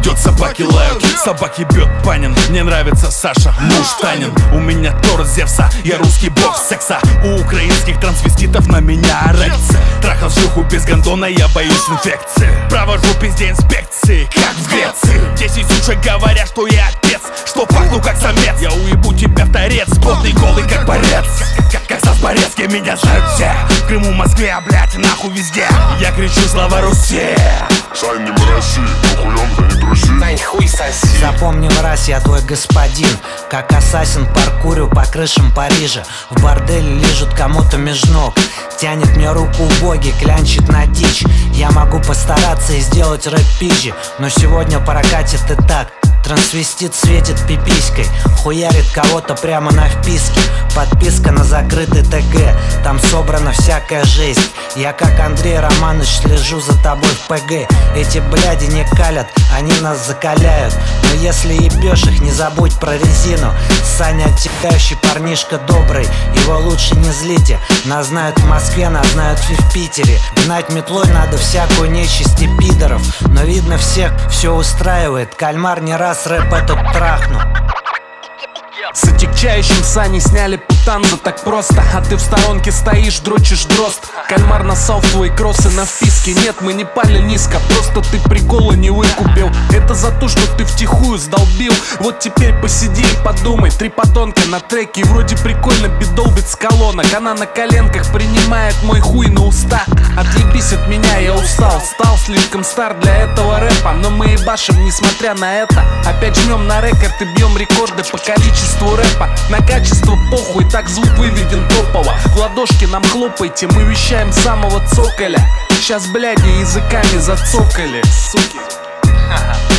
идет, собаки лают, собаки бьет Панин. Мне нравится Саша, муж Танин. У меня Тор Зевса, я русский бог секса. У украинских трансвеститов на меня эрекция. Трахал шлюху без гондона, я боюсь инфекции. Провожу везде инспекции, как в Греции. 10 сучек говорят, что я отец, что пахну как самец. Я уебу тебя в торец, потный голый как борец. Как Стас Борецкий, меня знают все. В Крыму, Москве, блядь, нахуй везде. Я кричу слава Руси. Сань, не мрази, ну хуем, да не труси. Сань, хуй соси. Запомни, мразь, я твой господин. Как ассасин паркурю по крышам Парижа. В борделе лежит кому-то меж ног. Тянет мне руку убогий, клянчит на дичь. Я могу постараться и сделать рэп пизжи, но сегодня прокатит и так. Трансвестит светит пиписькой, хуярит кого-то прямо на вписке. Подписка на закрытый ТГ, там собрана всякая жесть. Я как Андрей Романович слежу за тобой в ПГ. Эти бляди не калят, они нас закаляют. Но если ебешь их, не забудь про резину. Саня оттекающий парнишка добрый, его лучше не злите. Нас знают в Москве, нас знают и в Питере. Гнать метлой надо всякую нечисть и пидоров. Но видно всех все устраивает, кальмар не раз рэп этот трахну. С отягчающим Саней сняли путан, так просто. А ты в сторонке стоишь, дрочишь дрозд. Кальмар нассал в твои кроссы на вписке. Нет, мы не пали низко, просто ты приколы не выкупил. Это за то, что ты втихую сдолбил. Вот теперь посиди и подумай. Три подонка на треке, и вроде прикольно бедолбит с колонок. Она на коленках принимает мой хуй на уста. Отъебись от меня, я устал. Стал слишком стар для этого рэпа, но мы ебашим, несмотря на это. Опять жмем на рекорд и бьем рекорды по количеству рэпа. На качество похуй, так звук выведен топово. В ладошки нам хлопайте, мы вещаем с самого цоколя. Сейчас, бляди, языками зацокали, суки.